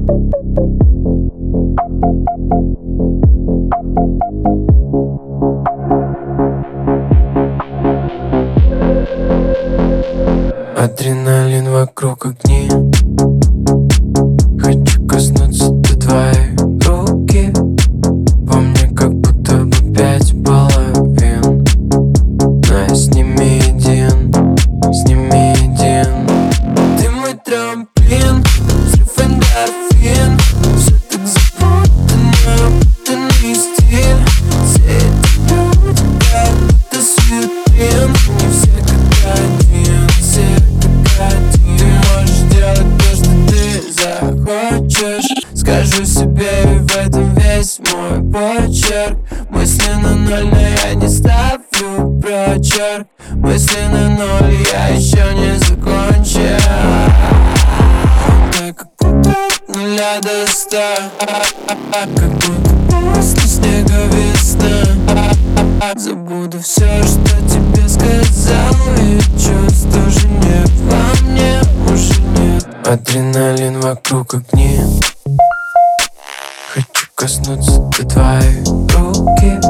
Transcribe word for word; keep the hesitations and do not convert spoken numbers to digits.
Адреналин вокруг огни. Хочу коснуться до твоей руки. Во мне как будто бы пять половин, но я с ними един, с ними един. Ты мой трамплин, взрыв эндорфин. Все так запутанно, путанный стиль. Все эти люди как будто с витрин. Не все как один, все как один. Ты можешь делать то, что ты захочешь. Скажу себе, и в этом весь мой почерк. Мысли на ноль, но я не ставлю прочерк. Мысли на ноль, я еще не закончил. Так как будто от нуля до ста, как будто после снега весна. Забуду все, что тебе сказал, и чувств уже нет, во мне уже нет. Адреналин вокруг огни. Хочу коснуться до твоей руки.